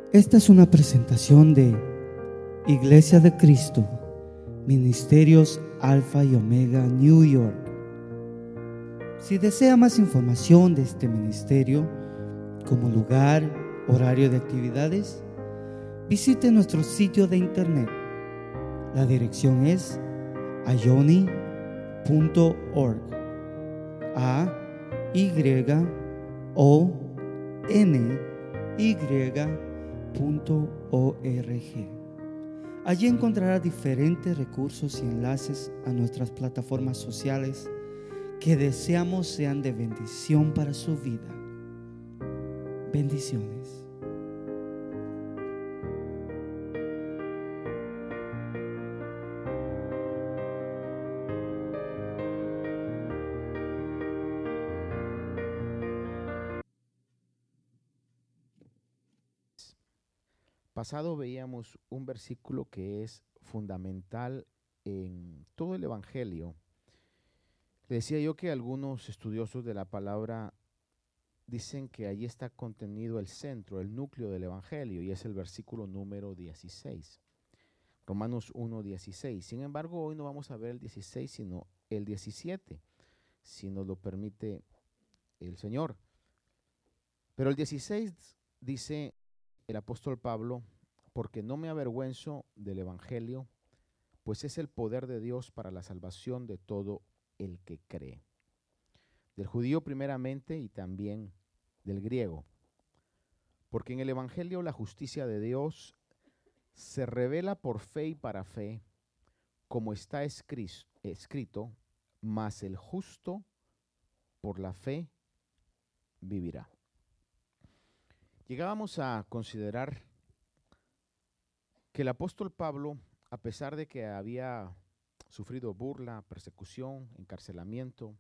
Esta es una presentación de Iglesia de Cristo, Ministerios Alfa y Omega, New York. Si desea más información de este ministerio, como lugar, horario de actividades, visite nuestro sitio de internet. La dirección es ayoni.org. AYONY.org. Allí encontrará diferentes recursos y enlaces a nuestras plataformas sociales que deseamos sean de bendición para su vida. Bendiciones. Pasado veíamos un versículo que es fundamental en todo el Evangelio. Le decía yo que algunos estudiosos de la palabra dicen que allí está contenido el centro, el núcleo del Evangelio, y es el versículo número 16. Romanos 1:16. Sin embargo, hoy no vamos a ver el 16, sino el 17, si nos lo permite el Señor. Pero el 16 dice el apóstol Pablo: porque no me avergüenzo del Evangelio, pues es el poder de Dios para la salvación de todo el que cree. Del judío primeramente y también del griego. Porque en el Evangelio la justicia de Dios se revela por fe y para fe, como está escrito, mas el justo por la fe vivirá. Llegábamos a considerar que el apóstol Pablo, a pesar de que había sufrido burla, persecución, encarcelamiento,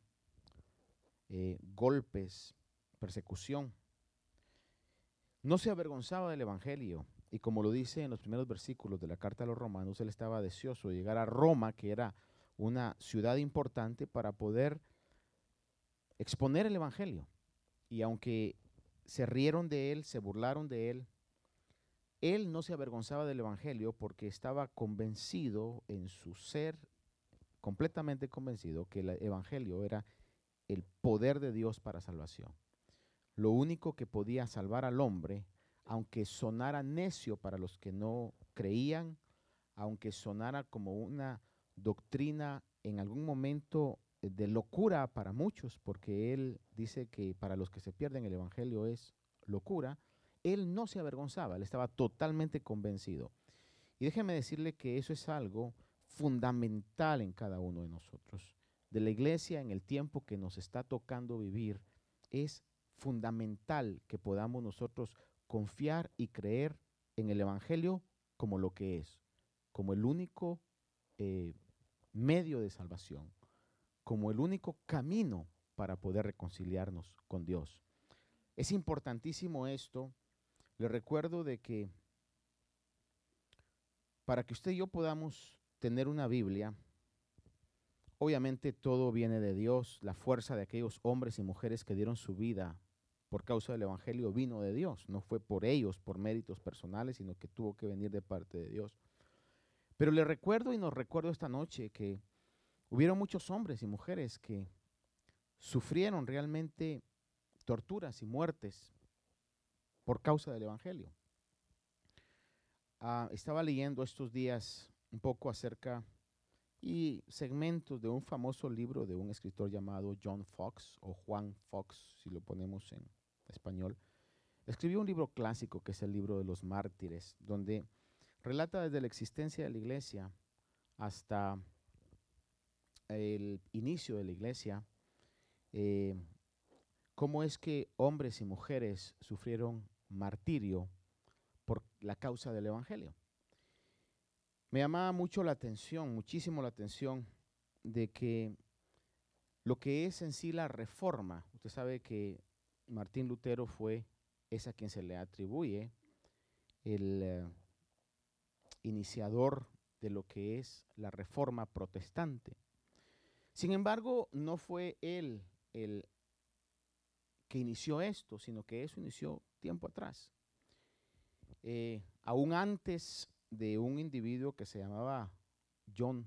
golpes, persecución, no se avergonzaba del Evangelio. Y como lo dice en los primeros versículos de la carta a los Romanos, él estaba deseoso de llegar a Roma, que era una ciudad importante, para poder exponer el Evangelio. Y aunque se rieron de él, se burlaron de él no se avergonzaba del Evangelio porque estaba convencido en su ser, completamente convencido, que el Evangelio era el poder de Dios para salvación. Lo único que podía salvar al hombre, aunque sonara necio para los que no creían, aunque sonara como una doctrina en algún momento de locura para muchos, porque él dice que para los que se pierden el Evangelio es locura, él no se avergonzaba, él estaba totalmente convencido. Y déjeme decirle que eso es algo fundamental en cada uno de nosotros. De la iglesia en el tiempo que nos está tocando vivir, es fundamental que podamos nosotros confiar y creer en el Evangelio como lo que es, como el único medio de salvación, como el único camino para poder reconciliarnos con Dios. Es importantísimo esto. Le recuerdo de que para que usted y yo podamos tener una Biblia, obviamente todo viene de Dios. La fuerza de aquellos hombres y mujeres que dieron su vida por causa del Evangelio vino de Dios. No fue por ellos, por méritos personales, sino que tuvo que venir de parte de Dios. Pero le recuerdo y nos recuerdo esta noche que hubieron muchos hombres y mujeres que sufrieron realmente torturas y muertes por causa del Evangelio. Estaba leyendo estos días un poco acerca y segmentos de un famoso libro de un escritor llamado John Fox, o Juan Fox, si lo ponemos en español. Escribió un libro clásico que es el libro de los mártires, donde relata desde la existencia de la iglesia hasta el inicio de la iglesia, cómo es que hombres y mujeres sufrieron martirio por la causa del Evangelio. Me llamaba mucho la atención, muchísimo la atención, de que lo que es en sí la reforma, usted sabe que Martín Lutero es a quien se le atribuye el iniciador de lo que es la reforma protestante. Sin embargo, no fue él el que inició esto, sino que eso inició tiempo atrás. aún antes de un individuo que se llamaba John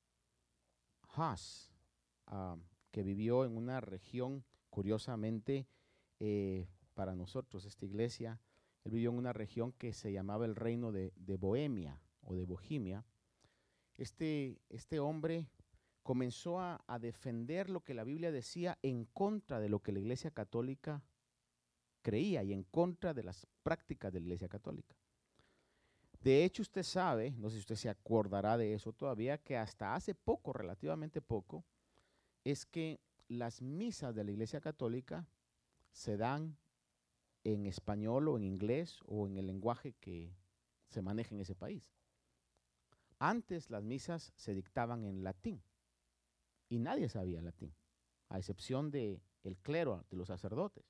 Huss, ah, que vivió en una región, curiosamente, para nosotros, esta iglesia, él vivió en una región que se llamaba el reino de Bohemia o de Bohemia. Este hombre comenzó a defender lo que la Biblia decía en contra de lo que la Iglesia Católica creía y en contra de las prácticas de la Iglesia Católica. De hecho, usted sabe, no sé si usted se acordará de eso todavía, que hasta hace poco, relativamente poco, es que las misas de la Iglesia Católica se dan en español o en inglés o en el lenguaje que se maneja en ese país. Antes las misas se dictaban en latín y nadie sabía latín, a excepción del clero, de los sacerdotes.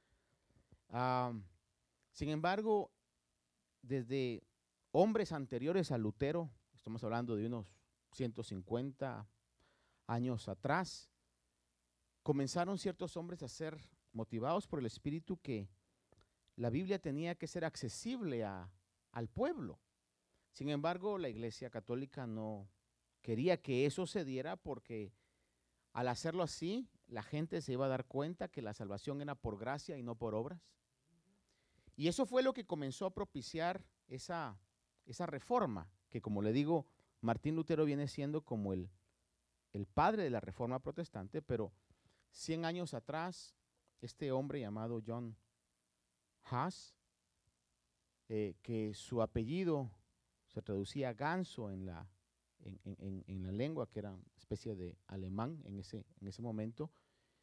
Sin embargo, desde hombres anteriores a Lutero, estamos hablando de unos 150 años atrás, comenzaron ciertos hombres a ser motivados por el Espíritu que la Biblia tenía que ser accesible al pueblo. Sin embargo, la Iglesia Católica no quería que eso se diera porque al hacerlo así, la gente se iba a dar cuenta que la salvación era por gracia y no por obras. Y eso fue lo que comenzó a propiciar esa reforma, que como le digo, Martín Lutero viene siendo como el padre de la reforma protestante, pero 100 años atrás, este hombre llamado John Huss, que su apellido se traducía ganso en la lengua, que era una especie de alemán en ese momento,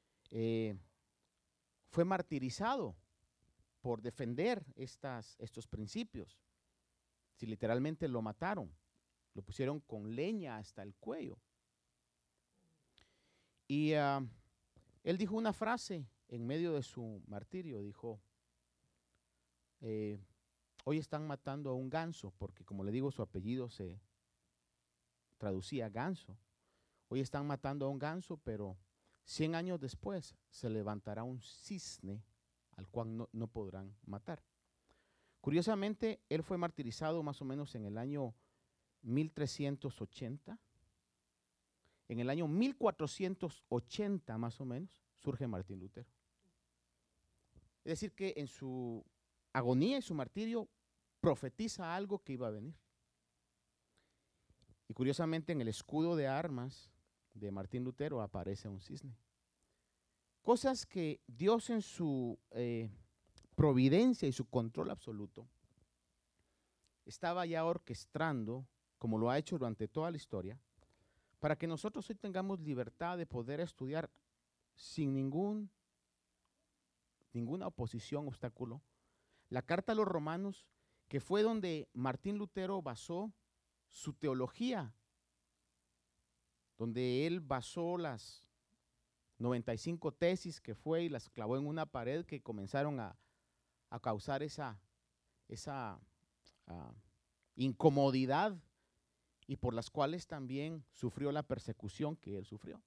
fue martirizado por defender estos principios. Si literalmente lo mataron, lo pusieron con leña hasta el cuello. Y él dijo una frase en medio de su martirio, dijo, hoy están matando a un ganso, porque como le digo, su apellido se traducía ganso. Hoy están matando a un ganso, pero 100 años después se levantará un cisne al cual no podrán matar. Curiosamente, él fue martirizado más o menos en el año 1380. En el año 1480 más o menos surge Martín Lutero. Es decir que en su agonía y su martirio profetiza algo que iba a venir. Y curiosamente en el escudo de armas de Martín Lutero aparece un cisne. Cosas que Dios en su providencia y su control absoluto estaba ya orquestando, como lo ha hecho durante toda la historia, para que nosotros hoy tengamos libertad de poder estudiar sin ninguna oposición, obstáculo, la carta a los Romanos, que fue donde Martín Lutero basó su teología, donde él basó las 95 tesis que fue y las clavó en una pared que comenzaron a causar esa incomodidad y por las cuales también sufrió la persecución que él sufrió.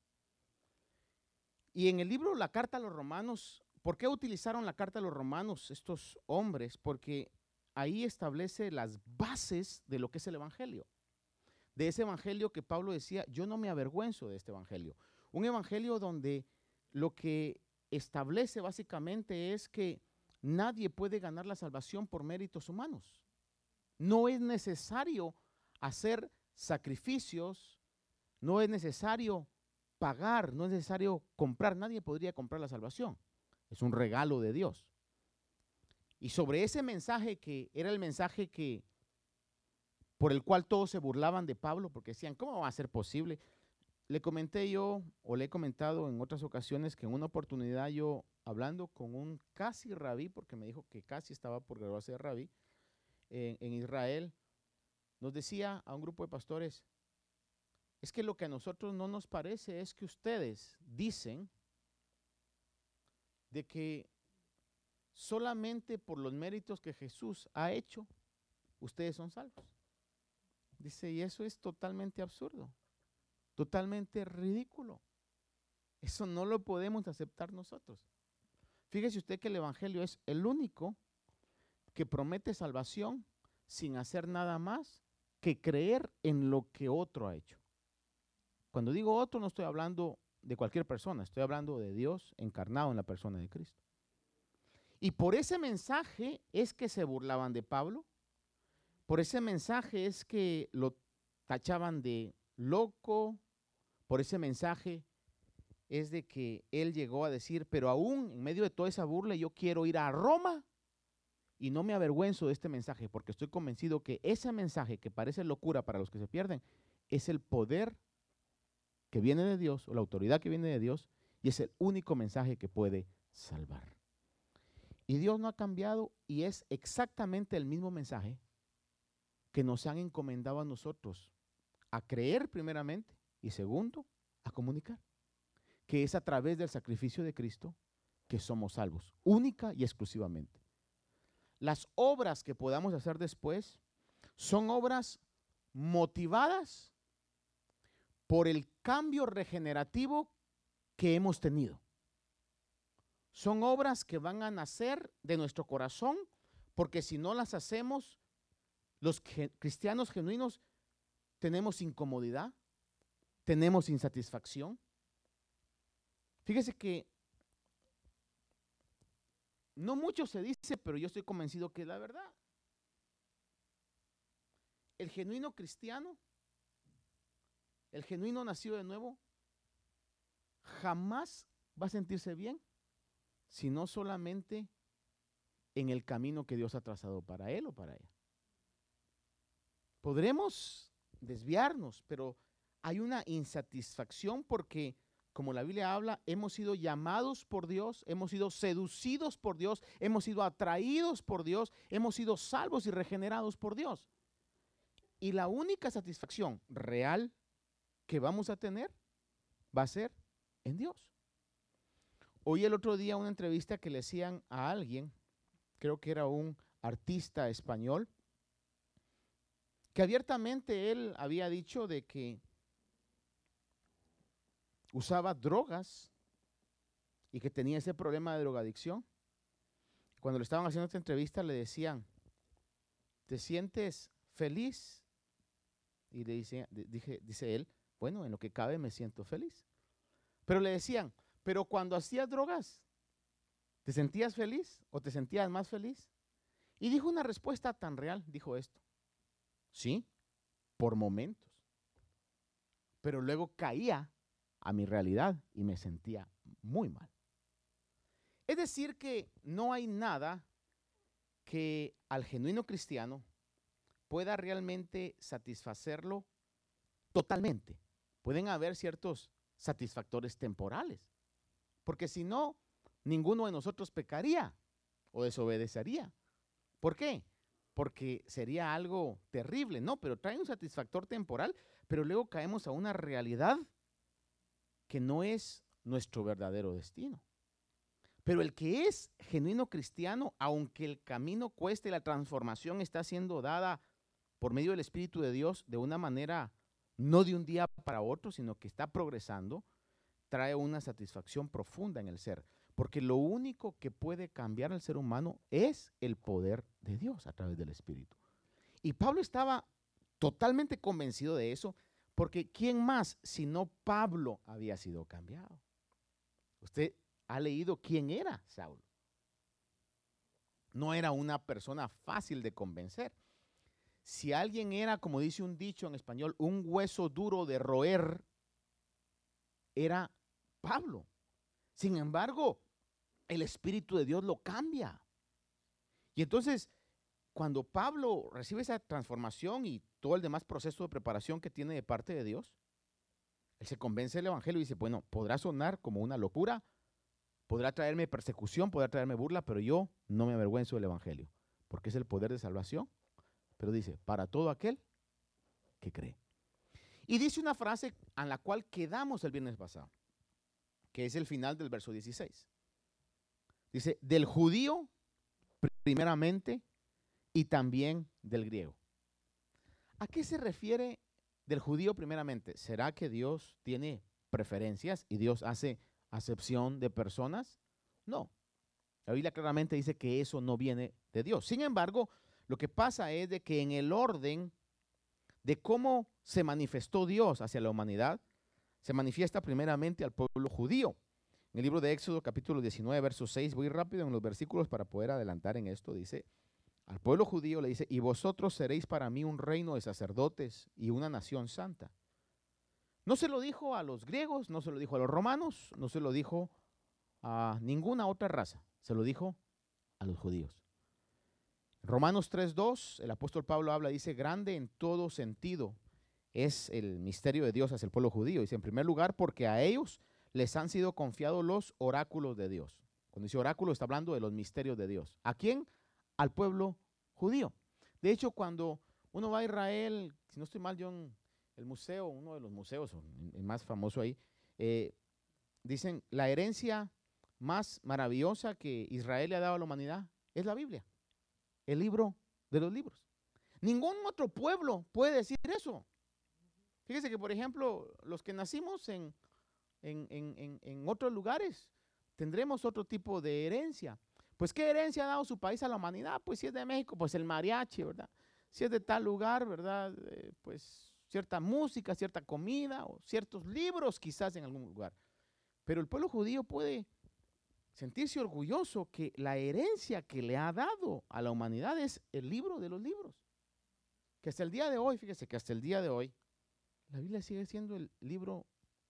Y en el libro La Carta a los Romanos, ¿por qué utilizaron la Carta a los Romanos estos hombres? Porque ahí establece las bases de lo que es el Evangelio. De ese Evangelio que Pablo decía, yo no me avergüenzo de este Evangelio. Un Evangelio donde lo que establece básicamente es que nadie puede ganar la salvación por méritos humanos. No es necesario hacer sacrificios, no es necesario pagar, no es necesario comprar, nadie podría comprar la salvación. Es un regalo de Dios. Y sobre ese mensaje que era el mensaje por el cual todos se burlaban de Pablo, porque decían, ¿cómo va a ser posible? Le comenté yo, o le he comentado en otras ocasiones, que en una oportunidad yo, hablando con un casi rabí, porque me dijo que casi estaba por graduarse de rabí, en Israel, nos decía a un grupo de pastores, es que lo que a nosotros no nos parece es que ustedes dicen de que solamente por los méritos que Jesús ha hecho, ustedes son salvos. Dice, y eso es totalmente absurdo, totalmente ridículo. Eso no lo podemos aceptar nosotros. Fíjese usted que el Evangelio es el único que promete salvación sin hacer nada más que creer en lo que otro ha hecho. Cuando digo otro, no estoy hablando de cualquier persona, estoy hablando de Dios encarnado en la persona de Cristo. Y por ese mensaje es que se burlaban de Pablo, por ese mensaje es que lo tachaban de loco, por ese mensaje es de que él llegó a decir, pero aún en medio de toda esa burla yo quiero ir a Roma y no me avergüenzo de este mensaje porque estoy convencido que ese mensaje que parece locura para los que se pierden es el poder que viene de Dios o la autoridad que viene de Dios y es el único mensaje que puede salvar. Y Dios no ha cambiado y es exactamente el mismo mensaje que nos han encomendado a nosotros a creer primeramente y segundo, a comunicar, que es a través del sacrificio de Cristo que somos salvos, única y exclusivamente. Las obras que podamos hacer después son obras motivadas por el cambio regenerativo que hemos tenido. Son obras que van a nacer de nuestro corazón, porque si no las hacemos, los cristianos genuinos tenemos incomodidad, tenemos insatisfacción. Fíjese que no mucho se dice, pero yo estoy convencido que es la verdad. El genuino cristiano, el genuino nacido de nuevo, jamás va a sentirse bien, sino solamente en el camino que Dios ha trazado para él o para ella. Podremos desviarnos, pero hay una insatisfacción porque, como la Biblia habla, hemos sido llamados por Dios, hemos sido seducidos por Dios, hemos sido atraídos por Dios, hemos sido salvos y regenerados por Dios. Y la única satisfacción real que vamos a tener va a ser en Dios. Oí el otro día una entrevista que le hacían a alguien, creo que era un artista español, que abiertamente él había dicho de que usaba drogas y que tenía ese problema de drogadicción. Cuando le estaban haciendo esta entrevista le decían, ¿te sientes feliz? Y le dice él, bueno, en lo que cabe me siento feliz. Pero le decían, pero cuando hacías drogas, ¿te sentías feliz o te sentías más feliz? Y dijo una respuesta tan real, dijo esto, sí, por momentos. Pero luego caía a mi realidad y me sentía muy mal. Es decir que no hay nada que al genuino cristiano pueda realmente satisfacerlo totalmente. Pueden haber ciertos satisfactores temporales, porque si no, ninguno de nosotros pecaría o desobedecería. ¿Por qué? Porque sería algo terrible, ¿no? Pero trae un satisfactor temporal, pero luego caemos a una realidad que no es nuestro verdadero destino. Pero el que es genuino cristiano, aunque el camino cueste y la transformación está siendo dada por medio del Espíritu de Dios de una manera no de un día para otro, sino que está progresando, trae una satisfacción profunda en el ser. Porque lo único que puede cambiar al ser humano es el poder de Dios a través del Espíritu. Y Pablo estaba totalmente convencido de eso, porque ¿quién más sino Pablo había sido cambiado? Usted ha leído quién era Saulo. No era una persona fácil de convencer. Si alguien era, como dice un dicho en español, un hueso duro de roer, era Pablo. Sin embargo, el Espíritu de Dios lo cambia. Y entonces, cuando Pablo recibe esa transformación y todo el demás proceso de preparación que tiene de parte de Dios, él se convence del Evangelio y dice, bueno, podrá sonar como una locura, podrá traerme persecución, podrá traerme burla, pero yo no me avergüenzo del Evangelio, porque es el poder de salvación. Pero dice, para todo aquel que cree. Y dice una frase a la cual quedamos el viernes pasado, que es el final del verso 16. Dice, del judío primeramente y también del griego. ¿A qué se refiere del judío primeramente? ¿Será que Dios tiene preferencias y Dios hace acepción de personas? No. La Biblia claramente dice que eso no viene de Dios. Sin embargo, lo que pasa es de que en el orden de cómo se manifestó Dios hacia la humanidad, se manifiesta primeramente al pueblo judío. En el libro de Éxodo, capítulo 19, verso 6, voy rápido en los versículos para poder adelantar en esto, dice, al pueblo judío le dice, y vosotros seréis para mí un reino de sacerdotes y una nación santa. No se lo dijo a los griegos, no se lo dijo a los romanos, no se lo dijo a ninguna otra raza, se lo dijo a los judíos. Romanos 3:2, el apóstol Pablo habla, dice, grande en todo sentido es el misterio de Dios hacia el pueblo judío. Dice, en primer lugar, porque a ellos les han sido confiados los oráculos de Dios. Cuando dice oráculo, está hablando de los misterios de Dios. ¿A quién? Al pueblo judío. De hecho, cuando uno va a Israel, si no estoy mal, yo en el museo, uno de los museos, el más famoso ahí, dicen, la herencia más maravillosa que Israel le ha dado a la humanidad es la Biblia, el libro de los libros. Ningún otro pueblo puede decir eso. Fíjese que, por ejemplo, los que nacimos en otros lugares, tendremos otro tipo de herencia. Pues, ¿qué herencia ha dado su país a la humanidad? Pues, si es de México, pues el mariachi, ¿verdad? Si es de tal lugar, ¿verdad? Pues, cierta música, cierta comida, o ciertos libros quizás en algún lugar. Pero el pueblo judío puede sentirse orgulloso que la herencia que le ha dado a la humanidad es el libro de los libros. Que hasta el día de hoy, fíjese que hasta el día de hoy, la Biblia sigue siendo el libro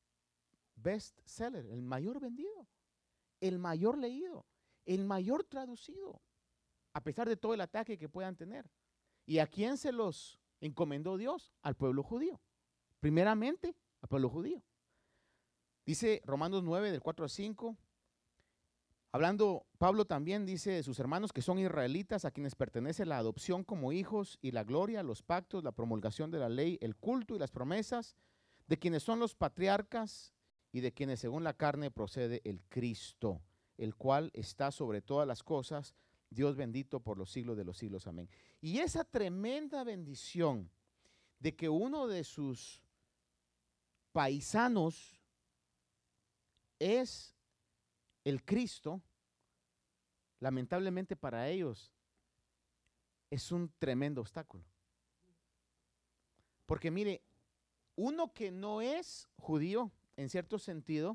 best seller, el mayor vendido, el mayor leído, el mayor traducido, a pesar de todo el ataque que puedan tener. ¿Y a quién se los encomendó Dios? Al pueblo judío. Primeramente, al pueblo judío. Dice Romanos 9, del 4 al 5. Hablando, Pablo también dice de sus hermanos que son israelitas, a quienes pertenece la adopción como hijos y la gloria, los pactos, la promulgación de la ley, el culto y las promesas, de quienes son los patriarcas y de quienes según la carne procede el Cristo, el cual está sobre todas las cosas, Dios bendito por los siglos de los siglos. Amén. Y esa tremenda bendición de que uno de sus paisanos es el Cristo, lamentablemente para ellos es un tremendo obstáculo. Porque mire, uno que no es judío, en cierto sentido,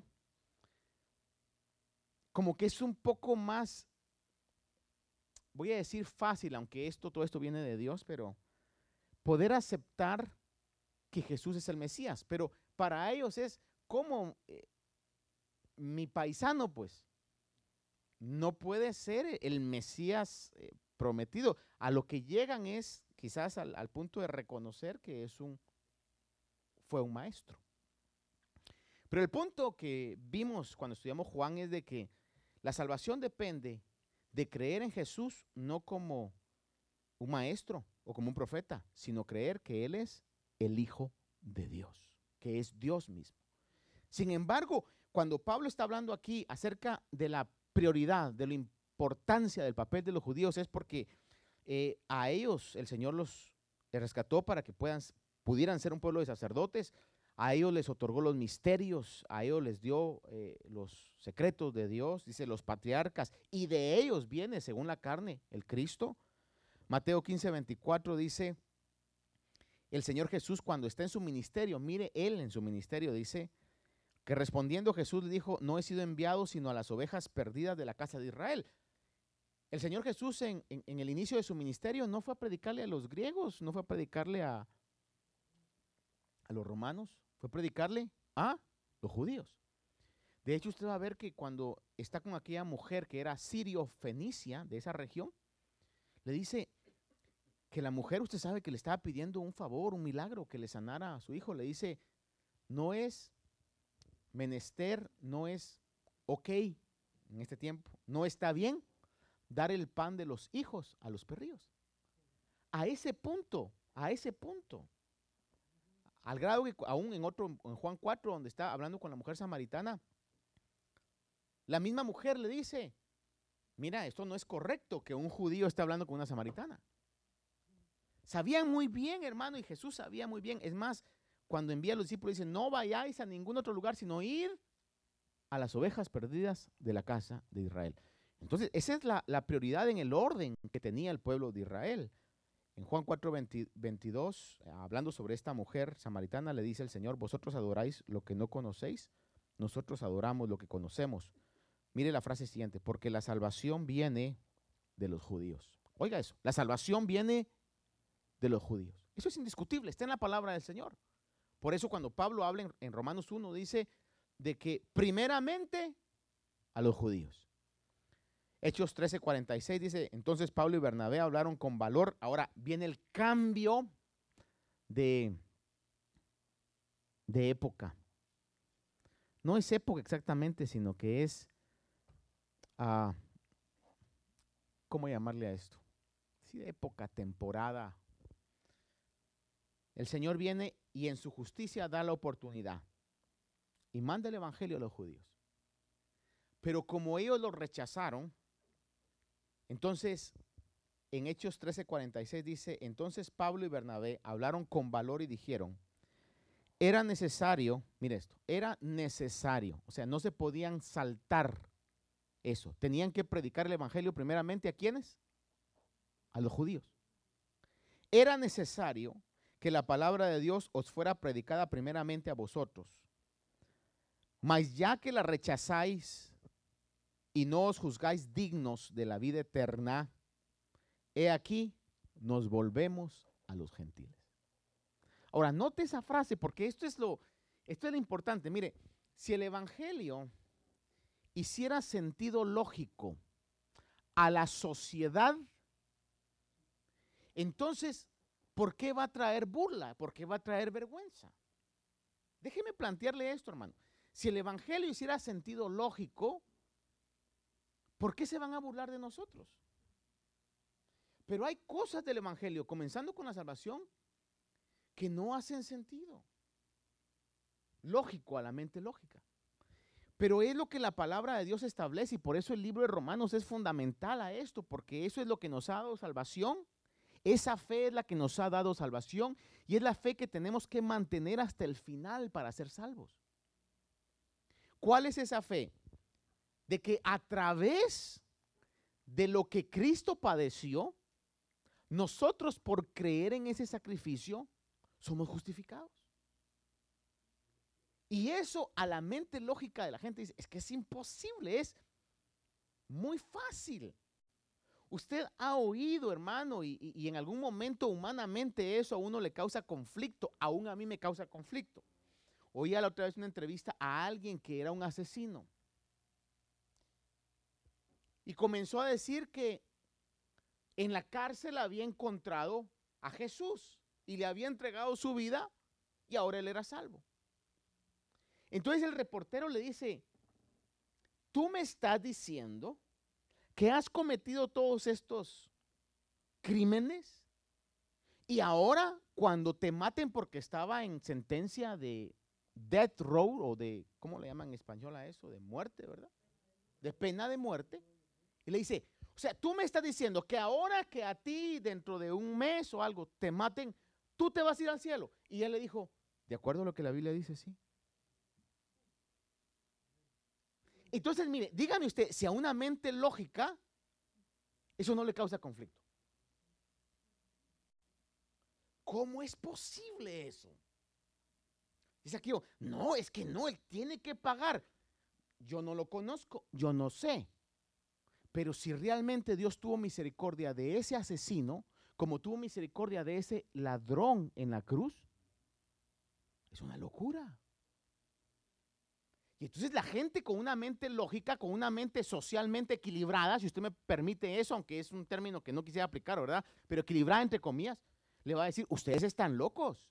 como que es un poco más, voy a decir fácil, aunque todo esto viene de Dios, pero poder aceptar que Jesús es el Mesías. Pero para ellos es como mi paisano, pues, no puede ser el Mesías prometido. A lo que llegan es quizás al punto de reconocer que fue un maestro. Pero el punto que vimos cuando estudiamos Juan es de que la salvación depende de creer en Jesús no como un maestro o como un profeta, sino creer que Él es el Hijo de Dios, que es Dios mismo. Sin embargo, cuando Pablo está hablando aquí acerca de la prioridad, de la importancia del papel de los judíos, es porque a ellos el Señor les rescató para que pudieran ser un pueblo de sacerdotes, a ellos les otorgó los misterios, a ellos les dio los secretos de Dios, dice los patriarcas, y de ellos viene, según la carne, el Cristo. Mateo 15:24 dice, el Señor Jesús cuando está en su ministerio, mire Él en su ministerio, dice, que respondiendo Jesús le dijo, no he sido enviado sino a las ovejas perdidas de la casa de Israel. El Señor Jesús en el inicio de su ministerio no fue a predicarle a los griegos, no fue a predicarle a los romanos, fue a predicarle a los judíos. De hecho, usted va a ver que cuando está con aquella mujer que era sirio-fenicia de esa región, le dice que la mujer, usted sabe que le estaba pidiendo un favor, un milagro, que le sanara a su hijo. Le dice, no es menester, no es ok en este tiempo, no está bien dar el pan de los hijos a los perrillos. A ese punto, al grado que aún en Juan 4, donde está hablando con la mujer samaritana, la misma mujer le dice, mira, esto no es correcto que un judío esté hablando con una samaritana. Sabían muy bien, hermano, y Jesús sabía muy bien. Es más, cuando envía a los discípulos, dice, no vayáis a ningún otro lugar, sino ir a las ovejas perdidas de la casa de Israel. Entonces, esa es la prioridad en el orden que tenía el pueblo de Israel. En Juan 4, 22, hablando sobre esta mujer samaritana, le dice el Señor, vosotros adoráis lo que no conocéis, nosotros adoramos lo que conocemos. Mire la frase siguiente, porque la salvación viene de los judíos. Oiga eso, la salvación viene de los judíos. Eso es indiscutible, está en la palabra del Señor. Por eso cuando Pablo habla en Romanos 1, dice de que primeramente a los judíos. Hechos 13:46 dice, entonces Pablo y Bernabé hablaron con valor. Ahora viene el cambio de época. No es época exactamente, sino que es, ¿cómo llamarle a esto? Sí, época, temporada. El Señor viene y en su justicia da la oportunidad y manda el evangelio a los judíos. Pero como ellos lo rechazaron, entonces en Hechos 13:46 dice, entonces Pablo y Bernabé hablaron con valor y dijeron, era necesario, mire esto, era necesario, o sea, no se podían saltar eso. Tenían que predicar el evangelio primeramente, ¿a quiénes? A los judíos. Era necesario que la palabra de Dios os fuera predicada primeramente a vosotros. Mas ya que la rechazáis y no os juzgáis dignos de la vida eterna, he aquí, nos volvemos a los gentiles. Ahora, note esa frase, porque esto es lo importante. Mire, si el evangelio hiciera sentido lógico a la sociedad, entonces, ¿por qué va a traer burla? ¿Por qué va a traer vergüenza? Déjeme plantearle esto, hermano. Si el evangelio hiciera sentido lógico, ¿por qué se van a burlar de nosotros? Pero hay cosas del evangelio, comenzando con la salvación, que no hacen sentido. Lógico a la mente lógica. Pero es lo que la palabra de Dios establece y por eso el libro de Romanos es fundamental a esto, porque eso es lo que nos ha dado salvación. Esa fe es la que nos ha dado salvación y es la fe que tenemos que mantener hasta el final para ser salvos. ¿Cuál es esa fe? De que a través de lo que Cristo padeció, nosotros por creer en ese sacrificio somos justificados. Y eso a la mente lógica de la gente dice, es que es imposible, es muy fácil. Usted ha oído, hermano, y en algún momento humanamente eso a uno le causa conflicto, aún a mí me causa conflicto. Oía la otra vez una entrevista a alguien que era un asesino. Y comenzó a decir que en la cárcel había encontrado a Jesús y le había entregado su vida y ahora él era salvo. Entonces el reportero le dice, tú me estás diciendo que has cometido todos estos crímenes y ahora cuando te maten porque estaba en sentencia de death row o de, ¿cómo le llaman en español a eso? De muerte, ¿verdad? De pena de muerte. Y le dice, o sea, tú me estás diciendo que ahora que a ti dentro de un mes o algo te maten, tú te vas a ir al cielo. Y él le dijo, de acuerdo a lo que la Biblia dice, sí. Entonces, mire, dígame usted, si a una mente lógica eso no le causa conflicto. ¿Cómo es posible eso? Dice aquí, no, es que no, él tiene que pagar. Yo no lo conozco, yo no sé. Pero si realmente Dios tuvo misericordia de ese asesino, como tuvo misericordia de ese ladrón en la cruz, es una locura. Y entonces la gente con una mente lógica, con una mente socialmente equilibrada, si usted me permite eso, aunque es un término que no quisiera aplicar, ¿verdad? Pero equilibrada entre comillas, le va a decir, ustedes están locos.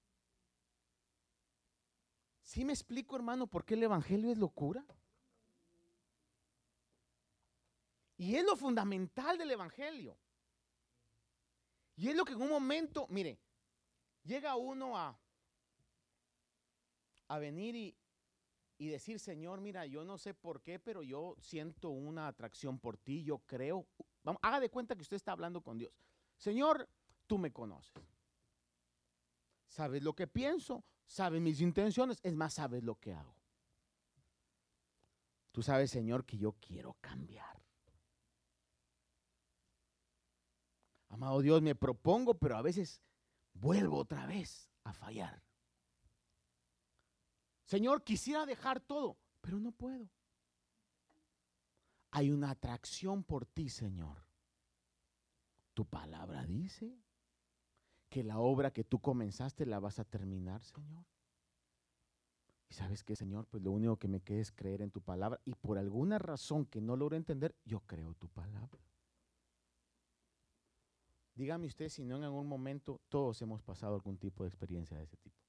¿Sí me explico, hermano, por qué el evangelio es locura? Y es lo fundamental del evangelio. Y es lo que en un momento, mire, llega uno a venir y decir, Señor, mira, yo no sé por qué, pero yo siento una atracción por ti, yo creo. Vamos, haga de cuenta que usted está hablando con Dios. Señor, tú me conoces. Sabes lo que pienso, sabes mis intenciones, es más, sabes lo que hago. Tú sabes, Señor, que yo quiero cambiar. Amado Dios, me propongo, pero a veces vuelvo otra vez a fallar. Señor, quisiera dejar todo, pero no puedo. Hay una atracción por ti, Señor. Tu palabra dice que la obra que tú comenzaste la vas a terminar, Señor. Y sabes qué, Señor, pues lo único que me queda es creer en tu palabra. Y por alguna razón que no logro entender, yo creo tu palabra. Dígame usted si no en algún momento todos hemos pasado algún tipo de experiencia de ese tipo.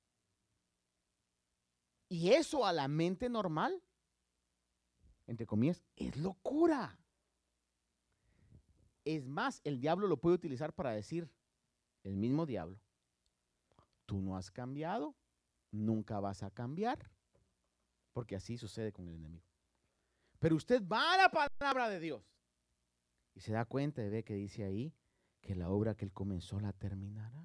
Y eso a la mente normal, entre comillas, es locura. Es más, el diablo lo puede utilizar para decir, el mismo diablo, tú no has cambiado, nunca vas a cambiar, porque así sucede con el enemigo. Pero usted va a la palabra de Dios y se da cuenta y ve que dice ahí que la obra que él comenzó la terminará.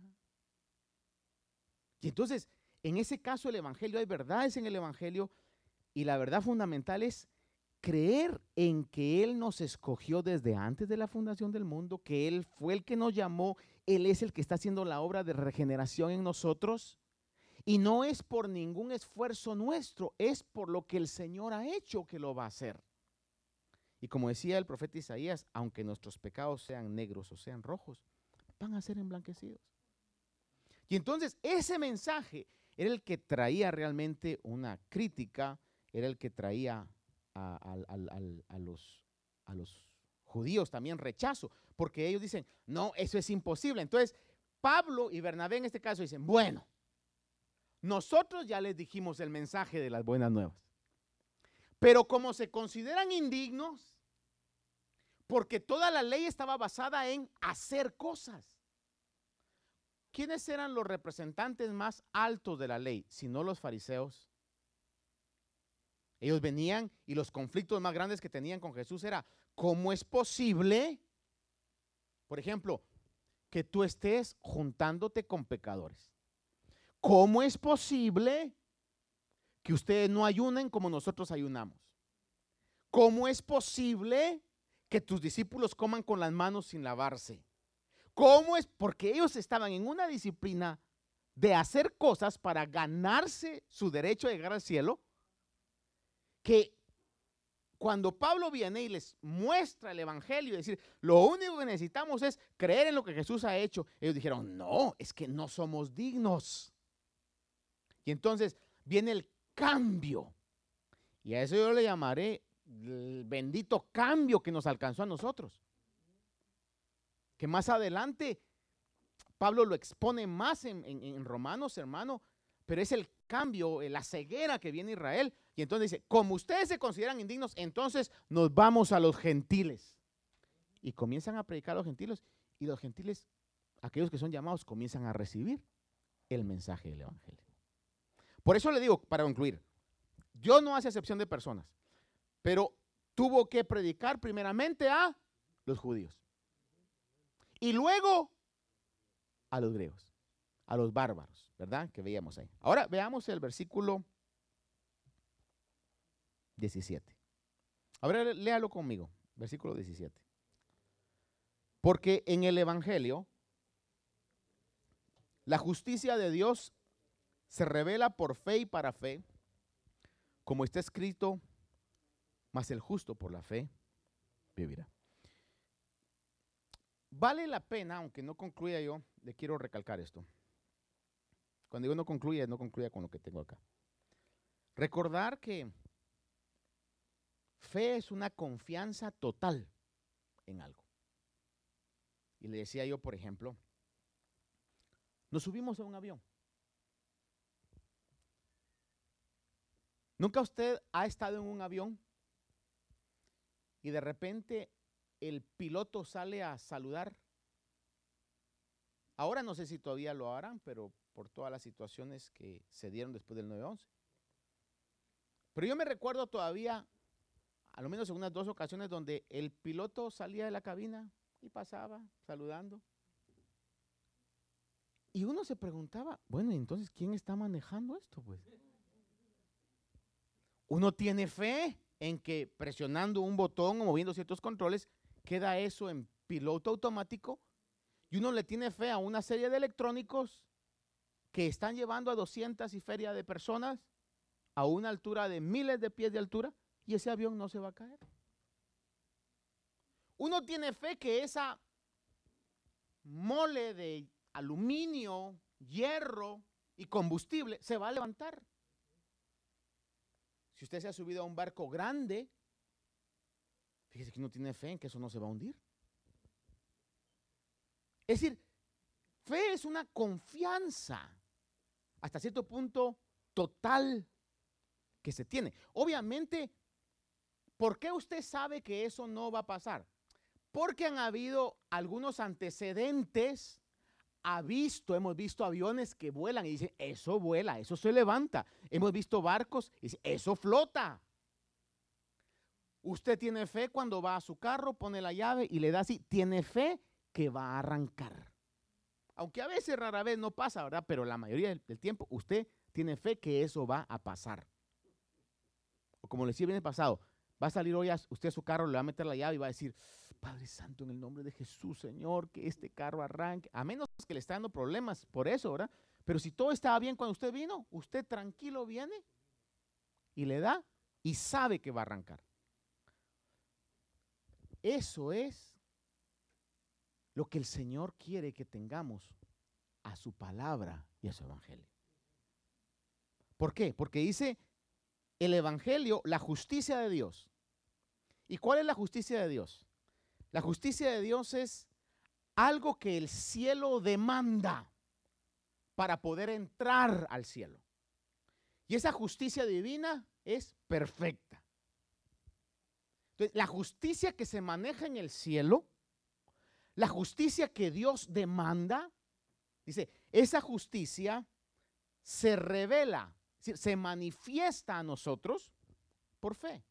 Y entonces, en ese caso el evangelio, hay verdades en el evangelio y la verdad fundamental es creer en que Él nos escogió desde antes de la fundación del mundo, que Él fue el que nos llamó, Él es el que está haciendo la obra de regeneración en nosotros. Y no es por ningún esfuerzo nuestro, es por lo que el Señor ha hecho que lo va a hacer. Y como decía el profeta Isaías, aunque nuestros pecados sean negros o sean rojos, van a ser emblanquecidos. Y entonces ese mensaje era el que traía realmente una crítica, era el que traía a los judíos también rechazo, porque ellos dicen, no, eso es imposible. Entonces, Pablo y Bernabé en este caso dicen, bueno, nosotros ya les dijimos el mensaje de las buenas nuevas, pero como se consideran indignos, porque toda la ley estaba basada en hacer cosas. ¿Quiénes eran los representantes más altos de la ley? Si no los fariseos. Ellos venían y los conflictos más grandes que tenían con Jesús era, ¿cómo es posible, por ejemplo, que tú estés juntándote con pecadores? ¿Cómo es posible que ustedes no ayunen como nosotros ayunamos? ¿Cómo es posible que tus discípulos coman con las manos sin lavarse? ¿Cómo es? Porque ellos estaban en una disciplina de hacer cosas para ganarse su derecho a llegar al cielo, que cuando Pablo viene y les muestra el evangelio y decir, lo único que necesitamos es creer en lo que Jesús ha hecho, ellos dijeron, no, es que no somos dignos. Y entonces viene el cambio. Y a eso yo le llamaré el bendito cambio que nos alcanzó a nosotros. Que más adelante Pablo lo expone más en Romanos, hermano, pero es el cambio, la ceguera que viene Israel. Y entonces dice, como ustedes se consideran indignos, entonces nos vamos a los gentiles. Y comienzan a predicar a los gentiles, y los gentiles, aquellos que son llamados, comienzan a recibir el mensaje del evangelio. Por eso le digo, para concluir, Dios no hace excepción de personas, pero tuvo que predicar primeramente a los judíos. Y luego a los griegos, a los bárbaros, ¿verdad? Que veíamos ahí. Ahora veamos el versículo 17. Ahora léalo conmigo, versículo 17. Porque en el evangelio, la justicia de Dios se revela por fe y para fe, como está escrito, mas el justo por la fe vivirá. Vale la pena, aunque no concluya yo, le quiero recalcar esto. Cuando digo no concluya con lo que tengo acá. Recordar que fe es una confianza total en algo. Y le decía yo, por ejemplo, nos subimos a un avión. ¿Nunca usted ha estado en un avión y de repente el piloto sale a saludar? Ahora no sé si todavía lo harán, pero por todas las situaciones que se dieron después del 9/11. Pero yo me recuerdo todavía, a lo menos en unas 2 ocasiones, donde el piloto salía de la cabina y pasaba saludando. Y uno se preguntaba, bueno, entonces, ¿quién está manejando esto, pues? Uno tiene fe en que presionando un botón o moviendo ciertos controles, queda eso en piloto automático Y uno le tiene fe a una serie de electrónicos que están llevando a 200 y feria de personas a una altura de miles de pies de altura, y ese avión no se va a caer. Uno tiene fe que esa mole de aluminio, hierro y combustible se va a levantar. Si usted se ha subido a un barco grande, fíjese que uno tiene fe en que eso no se va a hundir. Es decir, fe es una confianza hasta cierto punto total que se tiene. Obviamente, ¿por qué usted sabe que eso no va a pasar? Porque han habido algunos antecedentes. Hemos visto aviones que vuelan y dicen, eso vuela, eso se levanta. Hemos visto barcos y dicen, eso flota. Usted tiene fe cuando va a su carro, pone la llave y le da así, tiene fe que va a arrancar. Aunque a veces, rara vez no pasa, ¿verdad? Pero la mayoría del tiempo usted tiene fe que eso va a pasar. O como le decía bien el pasado, va a salir hoy usted a su carro, le va a meter la llave y va a decir, Padre Santo, en el nombre de Jesús, Señor, que este carro arranque. A menos que le está dando problemas por eso, ¿verdad? Pero si todo estaba bien cuando usted vino, usted tranquilo viene y le da y sabe que va a arrancar. Eso es lo que el Señor quiere que tengamos a su palabra y a su evangelio. ¿Por qué? Porque dice el evangelio, la justicia de Dios. ¿Y cuál es la justicia de Dios? La justicia de Dios es algo que el cielo demanda para poder entrar al cielo. Y esa justicia divina es perfecta. Entonces, la justicia que se maneja en el cielo, la justicia que Dios demanda, dice, esa justicia se revela, se manifiesta a nosotros por fe.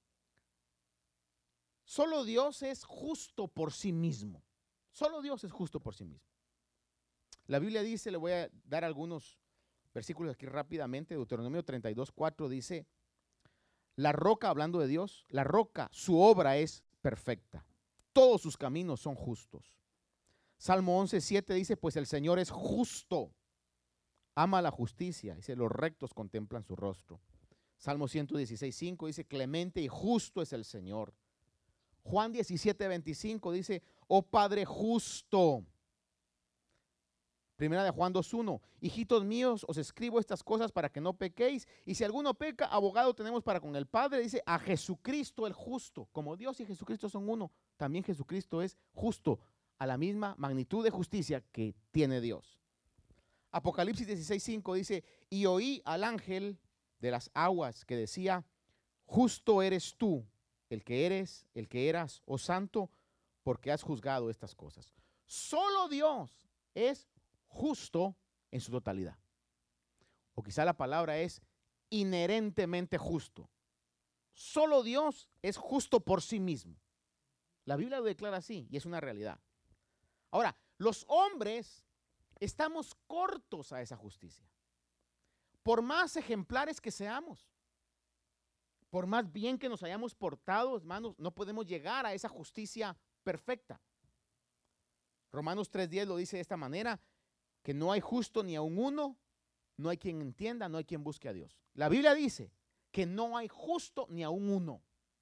Solo Dios es justo por sí mismo. Solo Dios es justo por sí mismo. La Biblia dice, le voy a dar algunos versículos aquí rápidamente. Deuteronomio 32:4 dice, la roca, hablando de Dios, la roca, su obra es perfecta. Todos sus caminos son justos. Salmo 11:7 dice, pues el Señor es justo. Ama la justicia. Dice, los rectos contemplan su rostro. Salmo 116:5 dice, clemente y justo es el Señor. Juan 17:25 dice, oh Padre justo. Primera de Juan 2:1, hijitos míos, os escribo estas cosas para que no pequéis. Y si alguno peca, abogado tenemos para con el Padre, dice, a Jesucristo el justo. Como Dios y Jesucristo son uno, también Jesucristo es justo, a la misma magnitud de justicia que tiene Dios. Apocalipsis 16:5 dice, y oí al ángel de las aguas que decía, justo eres tú, el que eras, oh santo, porque has juzgado estas cosas. Solo Dios es justo en su totalidad. O quizá la palabra es inherentemente justo. Solo Dios es justo por sí mismo. La Biblia lo declara así y es una realidad. Ahora, los hombres estamos cortos a esa justicia. Por más ejemplares que seamos, por más bien que nos hayamos portado, hermanos, no podemos llegar a esa justicia perfecta. Romanos 3:10 lo dice de esta manera, que no hay justo ni aun uno, no hay quien entienda, no hay quien busque a Dios. La Biblia dice que no hay justo ni aun uno.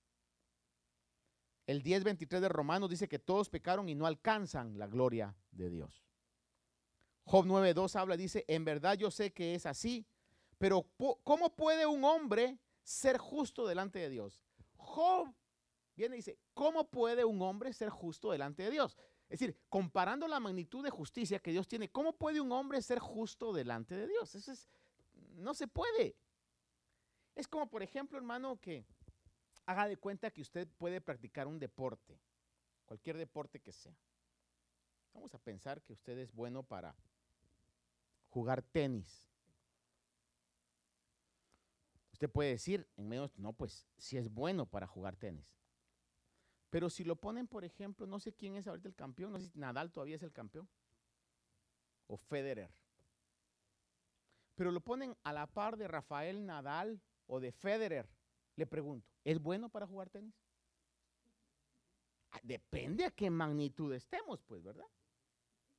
El 10:23 de Romanos dice que todos pecaron y no alcanzan la gloria de Dios. Job 9:2 habla, dice, en verdad yo sé que es así, pero ¿cómo puede un hombre ser justo delante de Dios? Job viene y dice, ¿cómo puede un hombre ser justo delante de Dios? Es decir, comparando la magnitud de justicia que Dios tiene, ¿cómo puede un hombre ser justo delante de Dios? Eso no se puede. Es como, por ejemplo, hermano, que haga de cuenta que usted puede practicar un deporte, cualquier deporte que sea. Vamos a pensar que usted es bueno para jugar tenis. Usted puede decir, en medio, no, pues, si es bueno para jugar tenis. Pero si lo ponen, por ejemplo, no sé quién es ahorita el campeón, no sé si Nadal todavía es el campeón, o Federer. Pero lo ponen a la par de Rafael Nadal o de Federer. Le pregunto, ¿es bueno para jugar tenis? Depende a qué magnitud estemos, pues, ¿verdad?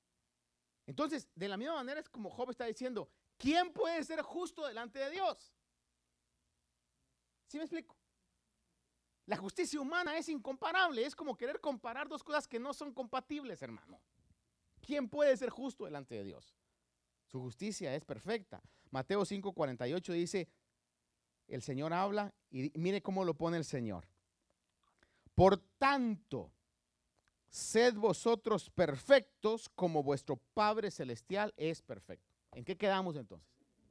Entonces, de la misma manera es como Job está diciendo, ¿quién puede ser justo delante de Dios? ¿Sí me explico? La justicia humana es incomparable, es como querer comparar dos cosas que no son compatibles, hermano. ¿Quién puede ser justo delante de Dios? Su justicia es perfecta. Mateo 5:48 dice, el Señor habla y mire cómo lo pone el Señor. Por tanto, sed vosotros perfectos como vuestro Padre Celestial es perfecto. ¿En qué quedamos entonces?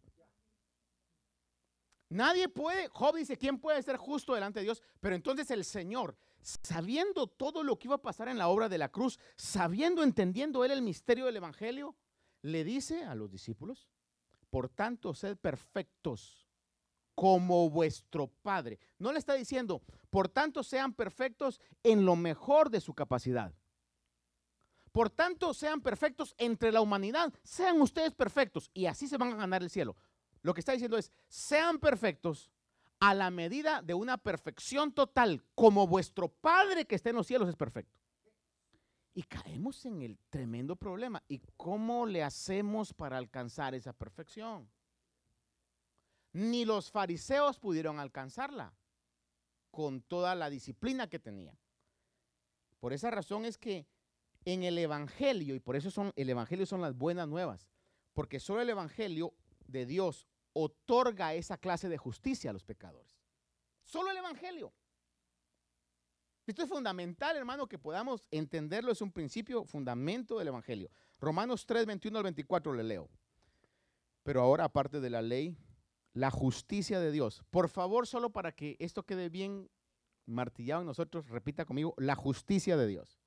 Nadie puede, Job dice, ¿quién puede ser justo delante de Dios? Pero entonces el Señor, sabiendo todo lo que iba a pasar en la obra de la cruz, sabiendo, entendiendo él el misterio del evangelio, le dice a los discípulos, por tanto, sed perfectos como vuestro Padre. No le está diciendo, por tanto, sean perfectos en lo mejor de su capacidad. Por tanto, sean perfectos entre la humanidad. Sean ustedes perfectos y así se van a ganar el cielo. Lo que está diciendo es, sean perfectos a la medida de una perfección total, como vuestro Padre que está en los cielos es perfecto. Y caemos en el tremendo problema. ¿Y cómo le hacemos para alcanzar esa perfección? Ni los fariseos pudieron alcanzarla con toda la disciplina que tenían. Por esa razón es que en el evangelio, y por eso el evangelio son las buenas nuevas, porque solo el evangelio de Dios otorga esa clase de justicia a los pecadores. Solo el evangelio. Esto es fundamental, hermano, que podamos entenderlo. Es un principio, fundamento del evangelio. Romanos 3, 21 al 24 le leo. Pero ahora, aparte de la ley, la justicia de Dios. Por favor, solo para que esto quede bien martillado en nosotros, repita conmigo, la justicia de Dios.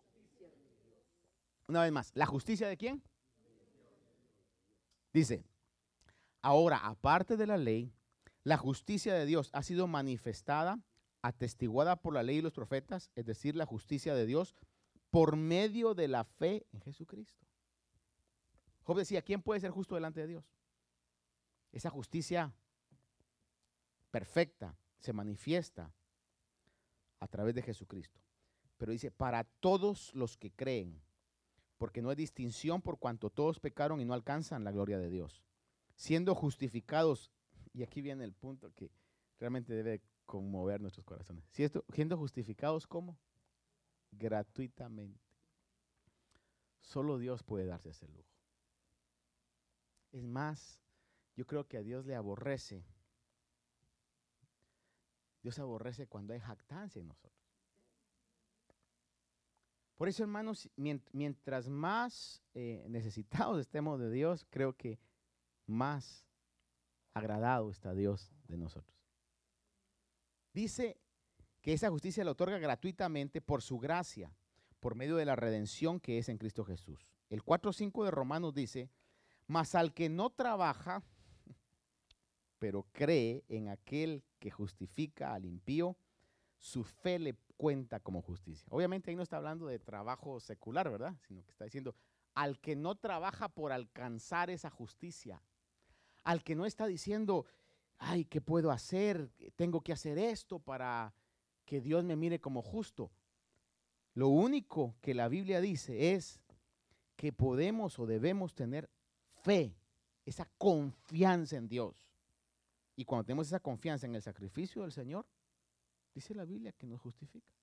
Una vez más, ¿la justicia de quién? Dice, ahora, aparte de la ley, la justicia de Dios ha sido manifestada, atestiguada por la ley y los profetas, es decir, la justicia de Dios por medio de la fe en Jesucristo. Job decía, ¿quién puede ser justo delante de Dios? Esa justicia perfecta se manifiesta a través de Jesucristo. Pero dice, para todos los que creen, porque no hay distinción por cuanto todos pecaron y no alcanzan la gloria de Dios, siendo justificados, y aquí viene el punto que realmente debe conmover nuestros corazones, siendo justificados ¿cómo? Gratuitamente. Solo Dios puede darse ese lujo. Es más, yo creo que a Dios le aborrece. Dios aborrece cuando hay jactancia en nosotros. Por eso, hermanos, mientras más necesitados estemos de Dios, creo que más agradado está Dios de nosotros. Dice que esa justicia la otorga gratuitamente por su gracia, por medio de la redención que es en Cristo Jesús. El 4:5 de Romanos dice, mas al que no trabaja, pero cree en aquel que justifica al impío, su fe le cuenta como justicia. Obviamente ahí no está hablando de trabajo secular, ¿verdad? Sino que está diciendo, al que no trabaja por alcanzar esa justicia, al que no está diciendo, ay, ¿qué puedo hacer? Tengo que hacer esto para que Dios me mire como justo. Lo único que la Biblia dice es que podemos o debemos tener fe, esa confianza en Dios. Y cuando tenemos esa confianza en el sacrificio del Señor, dice la Biblia que nos justifica.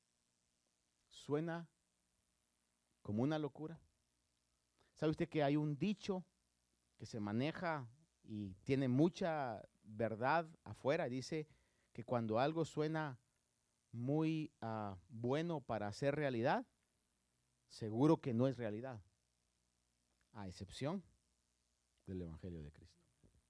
Suena como una locura. ¿Sabe usted que hay un dicho que se maneja y tiene mucha verdad afuera? Dice que cuando algo suena muy bueno para ser realidad, seguro que no es realidad, a excepción del Evangelio de Cristo.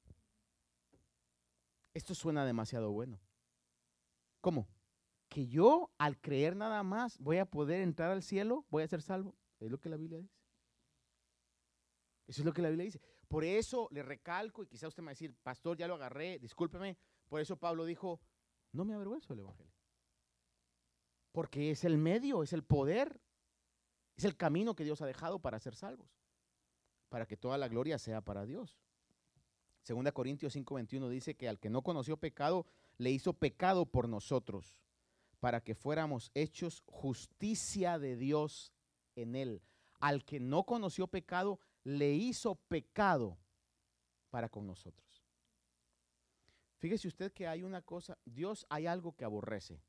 Esto suena demasiado bueno. ¿Cómo? Que yo al creer nada más voy a poder entrar al cielo, voy a ser salvo. Es lo que la Biblia dice. Eso es lo que la Biblia dice. Por eso le recalco, y quizá usted me va a decir, pastor, ya lo agarré, discúlpeme. Por eso Pablo dijo, no me avergüenzo del Evangelio. Porque es el medio, es el poder, es el camino que Dios ha dejado para ser salvos. Para que toda la gloria sea para Dios. 2 Corintios 5:21 dice que al que no conoció pecado, le hizo pecado por nosotros, para que fuéramos hechos justicia de Dios en él. al que no conoció pecado, le hizo pecado para con nosotros. Fíjese usted que hay una cosa, Dios hay algo que aborrece.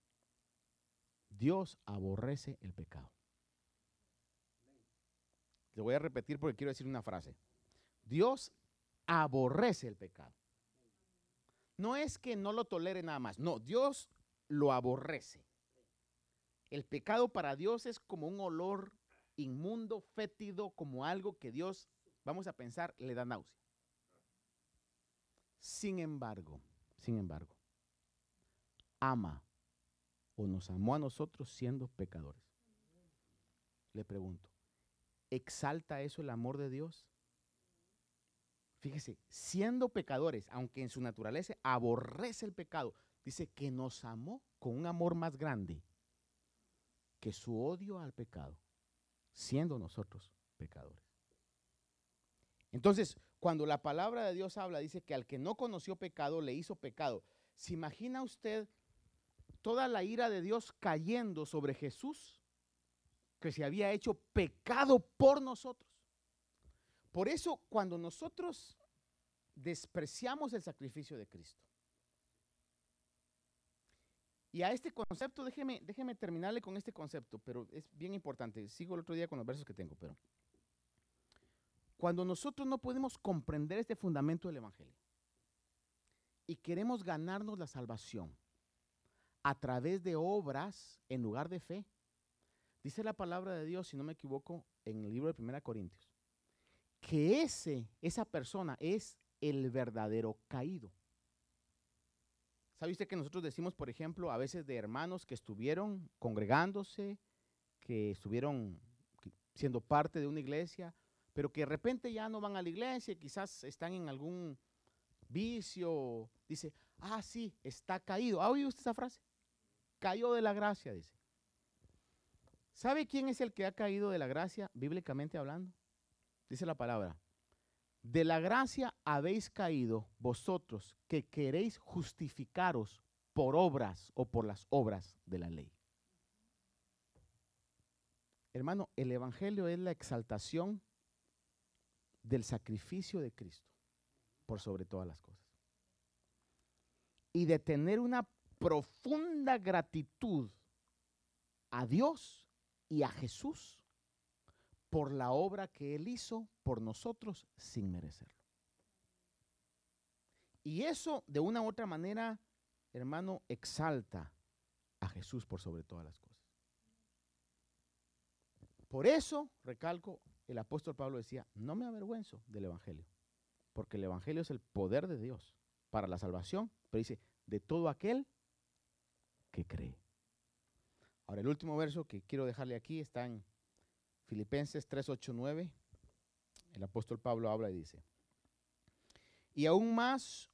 Dios aborrece el pecado. Le voy a repetir porque quiero decir una frase. Dios aborrece el pecado. No es que no lo tolere nada más. No, Dios lo aborrece. El pecado para Dios es como un olor inmundo, fétido, como algo que Dios, vamos a pensar, le da náusea. Sin embargo, ama o nos amó a nosotros siendo pecadores. Le pregunto, ¿exalta eso el amor de Dios? Fíjese, siendo pecadores, aunque en su naturaleza aborrece el pecado, dice que nos amó con un amor más grande que su odio al pecado, siendo nosotros pecadores. Entonces, cuando la palabra de Dios habla, dice que al que no conoció pecado, le hizo pecado. ¿Se imagina usted toda la ira de Dios cayendo sobre Jesús, que se había hecho pecado por nosotros? Por eso, cuando nosotros despreciamos el sacrificio de Cristo, y a este concepto, déjeme terminarle con este concepto, pero es bien importante. Sigo el otro día con los versos que tengo, pero cuando nosotros no podemos comprender este fundamento del Evangelio y queremos ganarnos la salvación a través de obras en lugar de fe, dice la palabra de Dios, si no me equivoco, en el libro de 1 Corintios, que esa persona es el verdadero caído. ¿Sabe usted que nosotros decimos, por ejemplo, a veces de hermanos que estuvieron congregándose, que estuvieron siendo parte de una iglesia, pero que de repente ya no van a la iglesia, quizás están en algún vicio, dice, sí, está caído. ¿Ha oído usted esa frase? Cayó de la gracia, dice. ¿Sabe quién es el que ha caído de la gracia, bíblicamente hablando? Dice la palabra, de la gracia habéis caído vosotros que queréis justificaros por obras o por las obras de la ley. Hermano, el evangelio es la exaltación del sacrificio de Cristo por sobre todas las cosas. Y de tener una profunda gratitud a Dios y a Jesús por la obra que Él hizo por nosotros sin merecerlo. Y eso, de una u otra manera, hermano, exalta a Jesús por sobre todas las cosas. Por eso, recalco, el apóstol Pablo decía, no me avergüenzo del evangelio, porque el evangelio es el poder de Dios para la salvación, pero dice, de todo aquel que cree. Ahora, el último verso que quiero dejarle aquí está en Filipenses 3, 8, 9. El apóstol Pablo habla y dice, y aún más,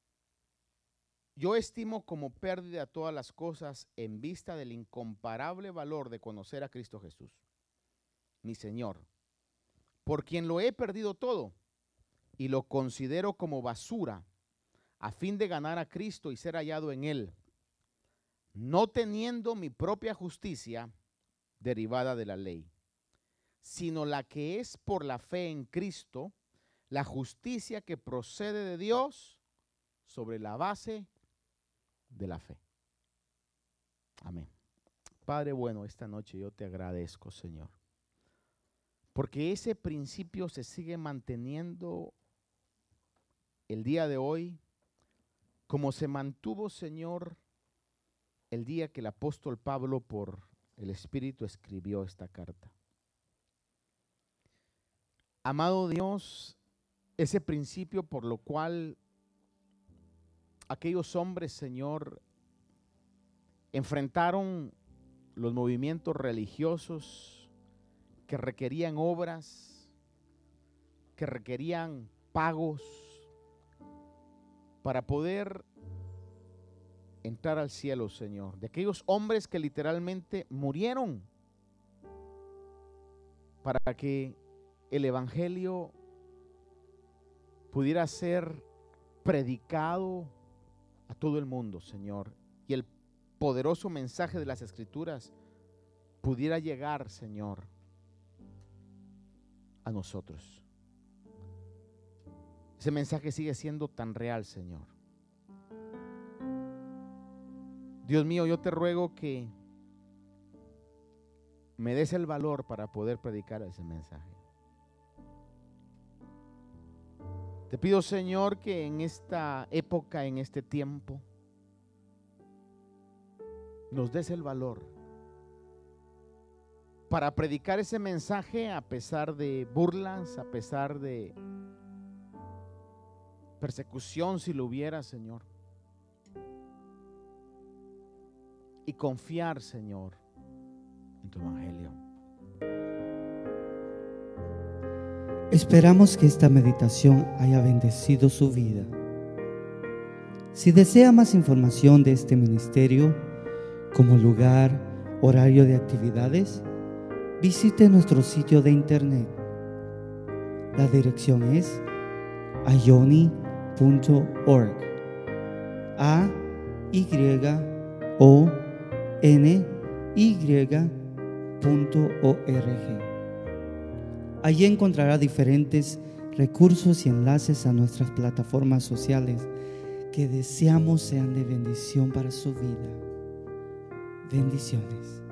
yo estimo como pérdida todas las cosas en vista del incomparable valor de conocer a Cristo Jesús, mi Señor, por quien lo he perdido todo y lo considero como basura a fin de ganar a Cristo y ser hallado en Él, no teniendo mi propia justicia derivada de la ley, sino la que es por la fe en Cristo, la justicia que procede de Dios sobre la base de la fe. Amén. Padre bueno, esta noche yo te agradezco, Señor, porque ese principio se sigue manteniendo el día de hoy, como se mantuvo, Señor, el día que el apóstol Pablo por el Espíritu escribió esta carta. Amado Dios, ese principio por lo cual aquellos hombres, Señor, enfrentaron los movimientos religiosos que requerían obras, que requerían pagos para poder entrar al cielo, Señor. De aquellos hombres que literalmente murieron para que el evangelio pudiera ser predicado a todo el mundo, Señor, y el poderoso mensaje de las Escrituras pudiera llegar, Señor, a nosotros. Ese mensaje sigue siendo tan real, Señor. Dios mío, yo te ruego que me des el valor para poder predicar ese mensaje. Te pido, Señor, que en esta época, en este tiempo, nos des el valor para predicar ese mensaje a pesar de burlas, a pesar de persecución, si lo hubiera, Señor. Y confiar, Señor, en tu evangelio. Esperamos que esta meditación haya bendecido su vida. Si desea más información de este ministerio, como lugar, horario de actividades, visite nuestro sitio de internet. La dirección es ayoni.org. ayony.org. Allí encontrará diferentes recursos y enlaces a nuestras plataformas sociales que deseamos sean de bendición para su vida. Bendiciones.